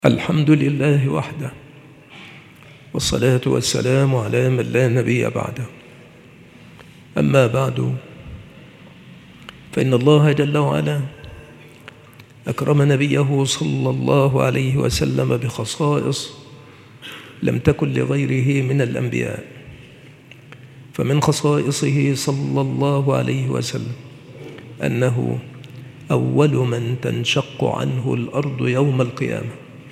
الحمد لله وحده، والصلاة والسلام على من لا نبي بعده. أما بعد، فإن الله جل وعلا أكرم نبيه صلى الله عليه وسلم بخصائص لم تكن لغيره من الأنبياء. فمن خصائصه صلى الله عليه وسلم أنه أول من تنشق عنه الأرض يوم القيامة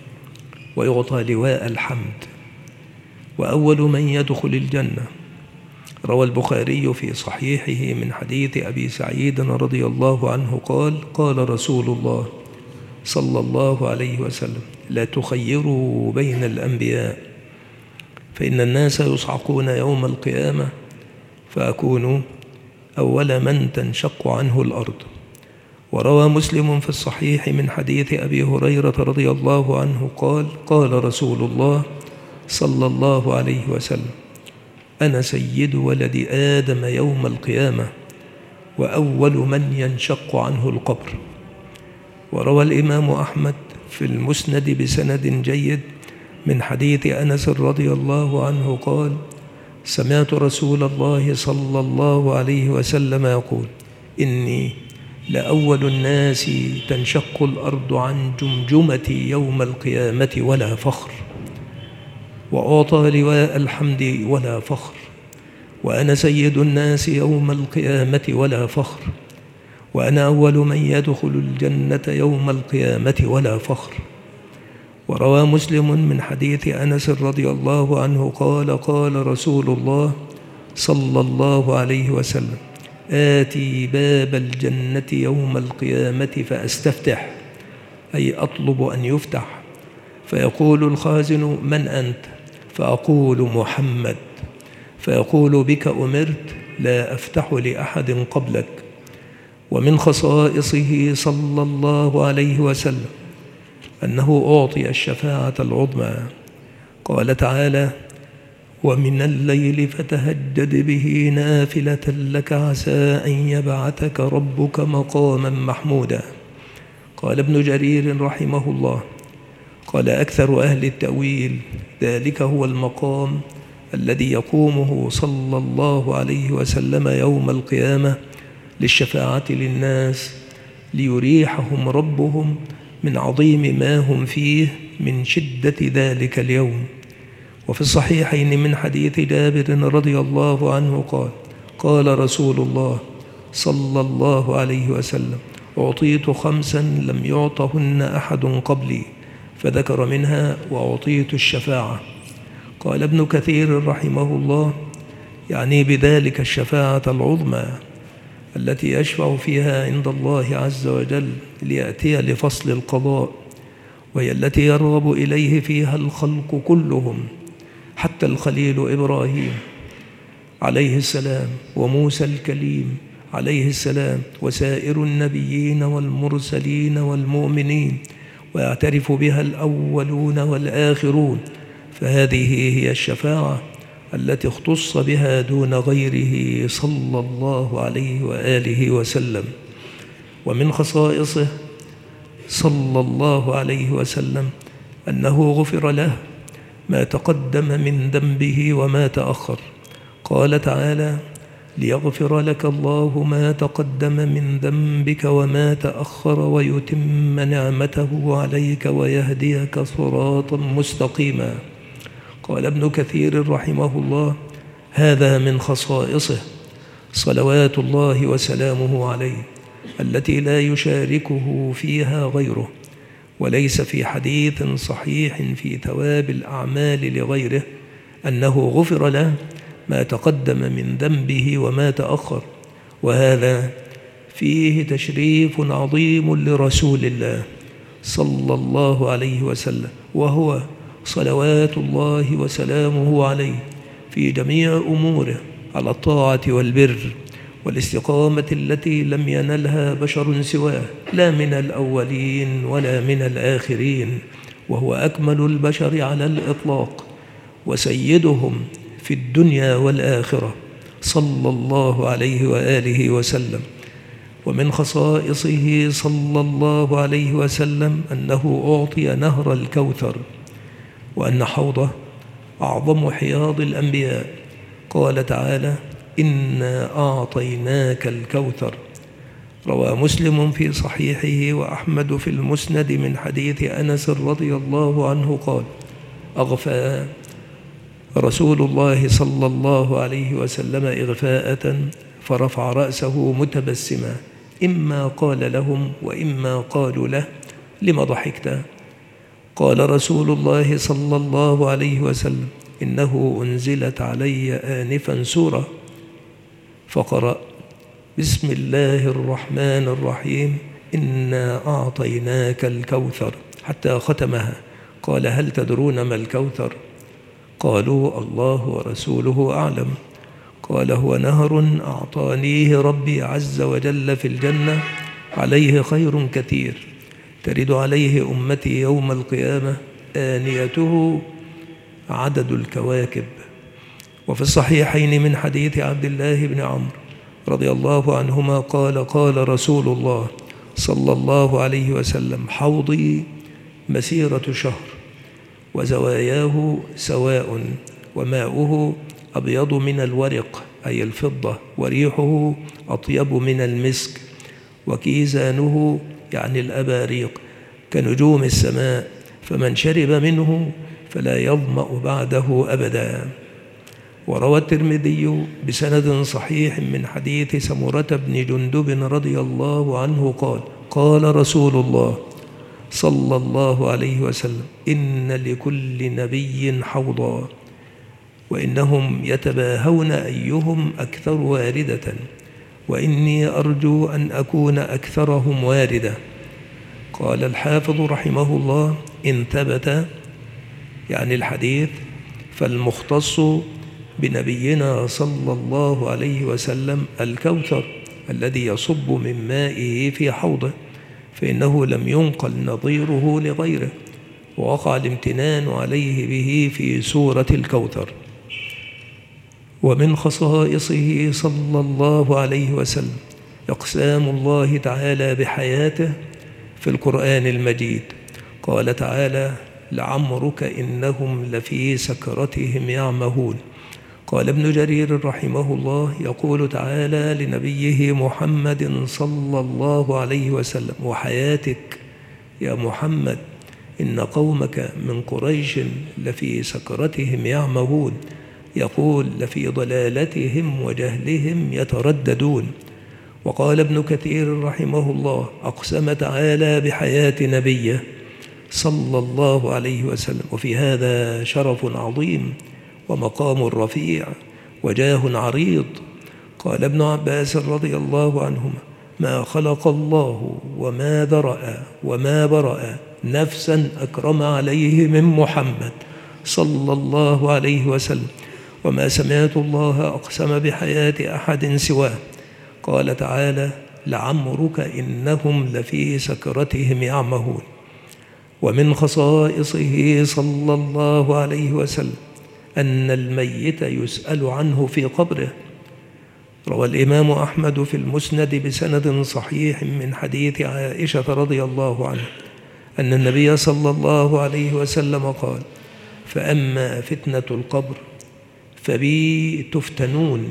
ويعطى لواء الحمد، وأول من يدخل الجنة. روى البخاري في صحيحه من حديث أبي سعيد رضي الله عنه قال: قال رسول الله صلى الله عليه وسلم: لا تخيروا بين الأنبياء، فإن الناس يصعقون يوم القيامة فأكون أول من تنشق عنه الأرض. وروى مسلم في الصحيح من حديث أبي هريرة رضي الله عنه قال: قال رسول الله صلى الله عليه وسلم: أنا سيد ولد آدم يوم القيامة وأول من ينشق عنه القبر. وروى الإمام أحمد في المسند بسند جيد من حديث أنس رضي الله عنه قال: سمعت رسول الله صلى الله عليه وسلم يقول: إني لأول الناس تنشق الأرض عن جمجمتي يوم القيامة ولا فخر، وأعطى لواء الحمد ولا فخر، وأنا سيد الناس يوم القيامة ولا فخر، وأنا أول من يدخل الجنة يوم القيامة ولا فخر. وروى مسلم من حديث أنس رضي الله عنه قال: قال رسول الله صلى الله عليه وسلم: آتي باب الجنة يوم القيامة فأستفتح، أي أطلب أن يفتح، فيقول الخازن: من أنت؟ فأقول: محمد. فيقول: بك أمرت، لا أفتح لأحد قبلك. ومن خصائصه صلى الله عليه وسلم أنه أعطي الشفاعة العظمى. قال تعالى: ومن الليل فتهجد به نافلة لك عسى أن يبعثك ربك مقاما محمودا. قال ابن جرير رحمه الله: قال أكثر أهل التأويل: ذلك هو المقام الذي يقومه صلى الله عليه وسلم يوم القيامة للشفاعة للناس، ليريحهم ربهم من عظيم ما هم فيه من شدة ذلك اليوم. وفي الصحيحين من حديث جابر رضي الله عنه قال: قال رسول الله صلى الله عليه وسلم: أعطيت 5 لم يعطهن أحد قبلي، فذكر منها: وأعطيت الشفاعة. قال ابن كثير رحمه الله: يعني بذلك الشفاعة العظمى التي يشفع فيها عند الله عز وجل ليأتي لفصل القضاء، وهي التي يرغب إليه فيها الخلق كلهم، حتى الخليل إبراهيم عليه السلام، وموسى الكليم عليه السلام، وسائر النبيين والمرسلين والمؤمنين، ويعترف بها الأولون والآخرون. فهذه هي الشفاعة التي اختص بها دون غيره صلى الله عليه وآله وسلم. ومن خصائصه صلى الله عليه وسلم أنه غفر له ما تقدم من ذنبه وما تأخر. قال تعالى: ليغفر لك الله ما تقدم من ذنبك وما تأخر ويتم نعمته عليك ويهديك صراطا مستقيما. قال ابن كثير رحمه الله: هذا من خصائصه صلوات الله وسلامه عليه التي لا يشاركه فيها غيره. وليس في حديث صحيح في ثواب الأعمال لغيره أنه غفر له ما تقدم من ذنبه وما تأخر، وهذا فيه تشريف عظيم لرسول الله صلى الله عليه وسلم، وهو صلوات الله وسلامه عليه في جميع أموره على الطاعة والبر والاستقامة التي لم ينلها بشر سواه، لا من الأولين ولا من الآخرين، وهو أكمل البشر على الإطلاق وسيدهم في الدنيا والآخرة صلى الله عليه وآله وسلم. ومن خصائصه صلى الله عليه وسلم أنه أعطي نهر الكوثر، وأن حوضه أعظم حياض الأنبياء. قال تعالى: إنا أعطيناك الكوثر. روى مسلم في صحيحه وأحمد في المسند من حديث أنس رضي الله عنه قال: أغفى رسول الله صلى الله عليه وسلم إغفاءة فرفع رأسه متبسما، إما قال لهم وإما قالوا له: لم ضحكت؟ قال رسول الله صلى الله عليه وسلم: إنه أنزلت علي آنفا سورة، فقرأ: بسم الله الرحمن الرحيم إنا أعطيناك الكوثر، حتى ختمها. قال: هل تدرون ما الكوثر؟ قالوا: الله ورسوله أعلم. قال: هو نهر أعطانيه ربي عز وجل في الجنة، عليه خير كثير، ترد عليه أمتي يوم القيامة، آنيته عدد الكواكب. وفي الصحيحين من حديث عبد الله بن عمرو رضي الله عنهما قال: قال رسول الله صلى الله عليه وسلم: حوضي مسيرة شهر، وزواياه سواء، وماؤه أبيض من الورق أي الفضة، وريحه أطيب من المسك، وكيزانه يعني الأباريق كنجوم السماء، فمن شرب منه فلا يظمأ بعده أبدا. وروى الترمذي بسند صحيح من حديث سمرة بن جندب رضي الله عنه قال: قال رسول الله صلى الله عليه وسلم: إن لكل نبي حوضا، وإنهم يتباهون أيهم أكثر واردة، وإني أرجو أن أكون أكثرهم واردة. قال الحافظ رحمه الله: إن ثبت يعني الحديث فالمختص بنبينا صلى الله عليه وسلم الكوثر الذي يصب من مائه في حوضه، فإنه لم ينقل نظيره لغيره، ووقع الامتنان عليه به في سورة الكوثر. ومن خصائصه صلى الله عليه وسلم إقسام الله تعالى بحياته في القرآن المجيد. قال تعالى: لعمرك إنهم لفي سكرتهم يعمهون. قال ابن جرير رحمه الله: يقول تعالى لنبيه محمد صلى الله عليه وسلم: وحياتك يا محمد إن قومك من قريش لفي سكرتهم يعمهون، يقول: لفي ضلالتهم وجهلهم يترددون. وقال ابن كثير رحمه الله: أقسم تعالى بحياة نبيه صلى الله عليه وسلم، وفي هذا شرف عظيم ومقام رفيع وجاه عريض. قال ابن عباس رضي الله عنهما: ما خلق الله وما ذرأ وما برأ نفسا أكرم عليه من محمد صلى الله عليه وسلم، وما سمعت الله أقسم بحياة أحد سواه. قال تعالى: لعمرك إنهم لفي سكرتهم يعمهون. ومن خصائصه صلى الله عليه وسلم أن الميت يسأل عنه في قبره. روى الإمام أحمد في المسند بسند صحيح من حديث عائشة رضي الله عنها أن النبي صلى الله عليه وسلم قال: فأما فتنة القبر فبي تفتنون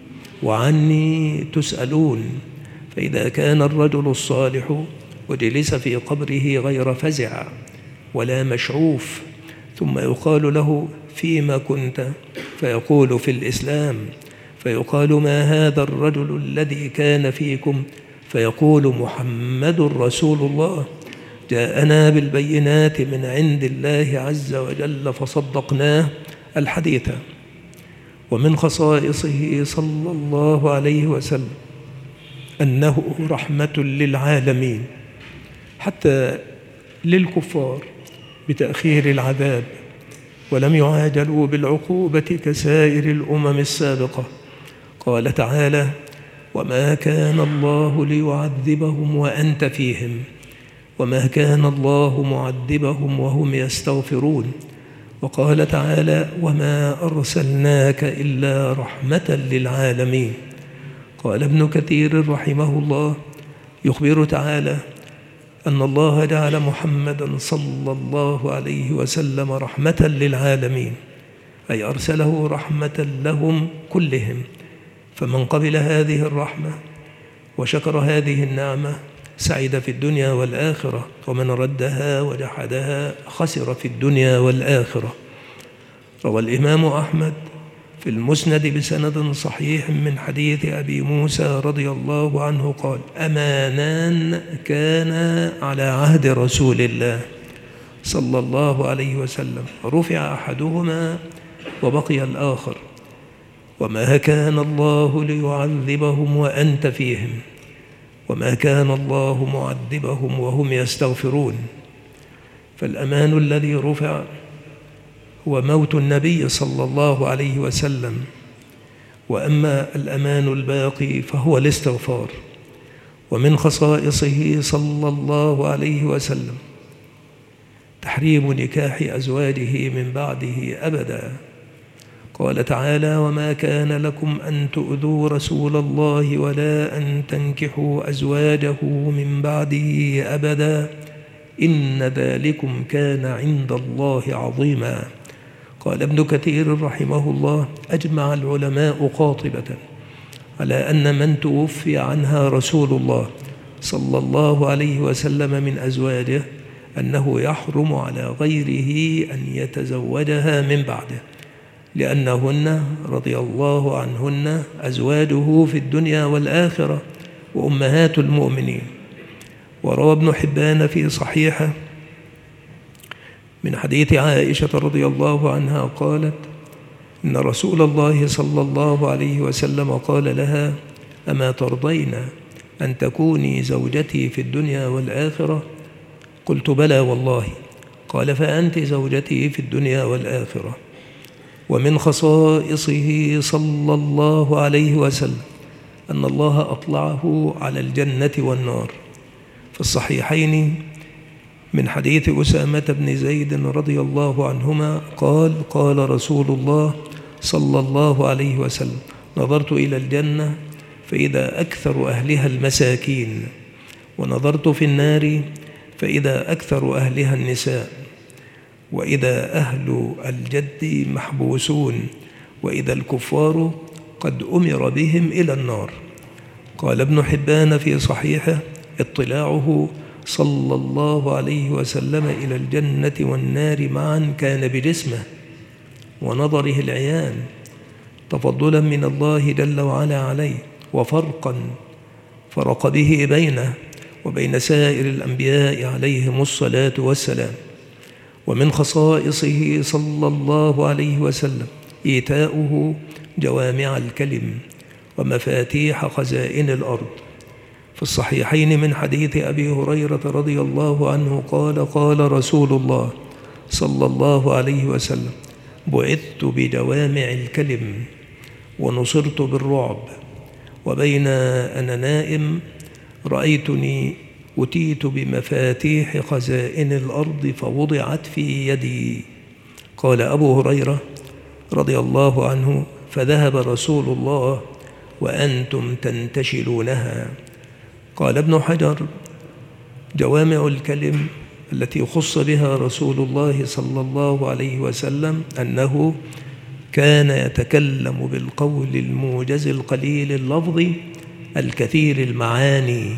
وعني تسألون. فإذا كان الرجل الصالح وجلس في قبره غير فزع ولا مشعوف، ثم يقال له: فيما كنت؟ فيقول: في الإسلام. فيقال: ما هذا الرجل الذي كان فيكم؟ فيقول: محمد رسول الله، جاءنا بالبينات من عند الله عز وجل فصدقناه. الحديث. ومن خصائصه صلى الله عليه وسلم أنه رحمة للعالمين، حتى للكفار بتأخير العذاب، ولم يعاجلوا بالعقوبة كسائر الأمم السابقة. قال تعالى: وما كان الله ليعذبهم وأنت فيهم، وما كان الله معذبهم وهم يستغفرون. وقال تعالى: وما أرسلناك إلا رحمة للعالمين. قال ابن كثير رحمه الله: يخبر تعالى أن الله جعل محمدا صلى الله عليه وسلم رحمة للعالمين، أي أرسله رحمة لهم كلهم. فمن قبل هذه الرحمة وشكر هذه النعمة سعد في الدنيا والآخرة، ومن ردها وجحدها خسر في الدنيا والآخرة. روى الإمام أحمد في المسند بسند صحيح من حديث أبي موسى رضي الله عنه قال: أمانان كان على عهد رسول الله صلى الله عليه وسلم، رفع أحدهما وبقي الآخر، وما كان الله ليعذبهم وأنت فيهم، وما كان الله معذبهم وهم يستغفرون. فالأمان الذي رفع هو موت النبي صلى الله عليه وسلم، وأما الأمان الباقي فهو الاستغفار. ومن خصائصه صلى الله عليه وسلم تحريم نكاح أزواجه من بعده أبدا. قال تعالى: وما كان لكم أن تؤذوا رسول الله ولا أن تنكحوا أزواجه من بعده أبدا إن ذلكم كان عند الله عظيما. قال ابن كثير رحمه الله: أجمع العلماء قاطبة على أن من توفي عنها رسول الله صلى الله عليه وسلم من أزواجه أنه يحرم على غيره أن يتزوجها من بعده، لأنهن رضي الله عنهن أزواجه في الدنيا والآخرة وأمهات المؤمنين. وروى ابن حبان في صحيحه من حديث عائشة رضي الله عنها قالت: إن رسول الله صلى الله عليه وسلم قال لها: أما ترضين أن تكوني زوجتي في الدنيا والآخرة؟ قلت: بلى والله. قال: فأنت زوجتي في الدنيا والآخرة. ومن خصائصه صلى الله عليه وسلم أن الله أطلعه على الجنة والنار. في الصحيحين من حديث أسامة بن زيد رضي الله عنهما قال: قال رسول الله صلى الله عليه وسلم: نظرت إلى الجنة فإذا أكثر أهلها المساكين، ونظرت في النار فإذا أكثر أهلها النساء، وإذا أهل الجد محبوسون، وإذا الكفار قد أمر بهم إلى النار. قال ابن حبان في صحيحه: اطلاعه صلى الله عليه وسلم إلى الجنة والنار معا كان بجسمه ونظره العيان، تفضلا من الله جل وعلا عليه، وفرقا فرق به بينه وبين سائر الأنبياء عليهم الصلاة والسلام. ومن خصائصه صلى الله عليه وسلم إيتاؤه جوامع الكلم ومفاتيح خزائن الأرض. في الصحيحين من حديث أبي هريرة رضي الله عنه قال: قال رسول الله صلى الله عليه وسلم: بعثت بجوامع الكلم ونصرت بالرعب، وبين أنا نائم رأيتني أتيت بمفاتيح خزائن الأرض فوضعت في يدي. قال أبو هريرة رضي الله عنه: فذهب رسول الله وأنتم تنتشلونها. قال ابن حجر: جوامع الكلم التي خص بها رسول الله صلى الله عليه وسلم أنه كان يتكلم بالقول الموجز القليل اللفظ الكثير المعاني.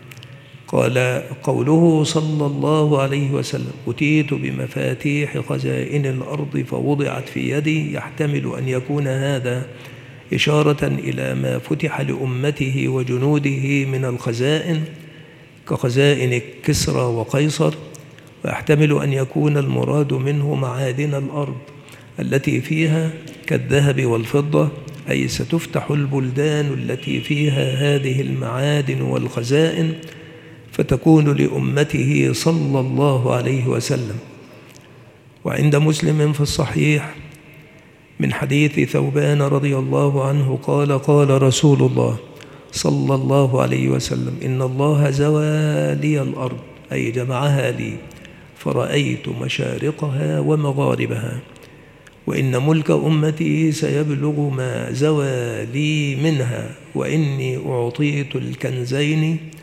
قال قوله صلى الله عليه وسلم: أتيت بمفاتيح خزائن الأرض فوضعت في يدي، يحتمل أن يكون هذا إشارة إلى ما فتح لأمته وجنوده من الخزائن كخزائن كسرى وقيصر، ويحتمل أن يكون المراد منه معادن الأرض التي فيها كالذهب والفضة، أي ستفتح البلدان التي فيها هذه المعادن والخزائن فتكون لأمته صلى الله عليه وسلم. وعند مسلم في الصحيح من حديث ثوبان رضي الله عنه قال: قال رسول الله صلى الله عليه وسلم: إن الله زوى لي الأرض، أي جمعها لي، فرأيت مشارقها ومغاربها، وإن ملك أمتي سيبلغ ما زوى لي منها، وإني أعطيت الكنزين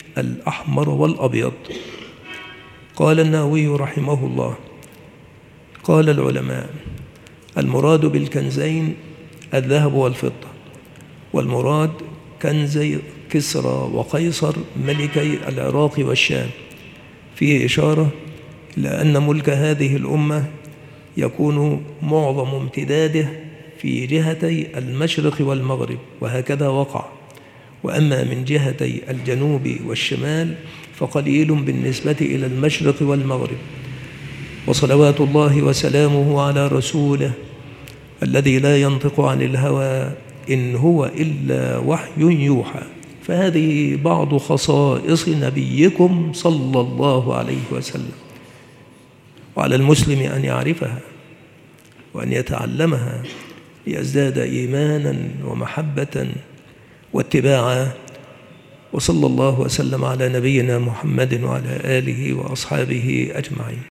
الأحمر والأبيض. قال النووي رحمه الله: قال العلماء: المراد بالكنزين الذهب والفضة، والمراد كنزي كسرى وقيصر ملكي العراق والشام، فيه إشارة إلى أن ملك هذه الأمة يكون معظم امتداده في جهتي المشرق والمغرب، وهكذا وقع. وأما من جهتي الجنوب والشمال فقليل بالنسبة إلى المشرق والمغرب. وصلوات الله وسلامه على رسوله الذي لا ينطق عن الهوى إن هو إلا وحي يوحى. فهذه بعض خصائص نبيكم صلى الله عليه وسلم، وعلى المسلم أن يعرفها وأن يتعلمها ليزداد إيمانا ومحبة واتباعا. وصلى الله وسلم على نبينا محمد وعلى آله وأصحابه أجمعين.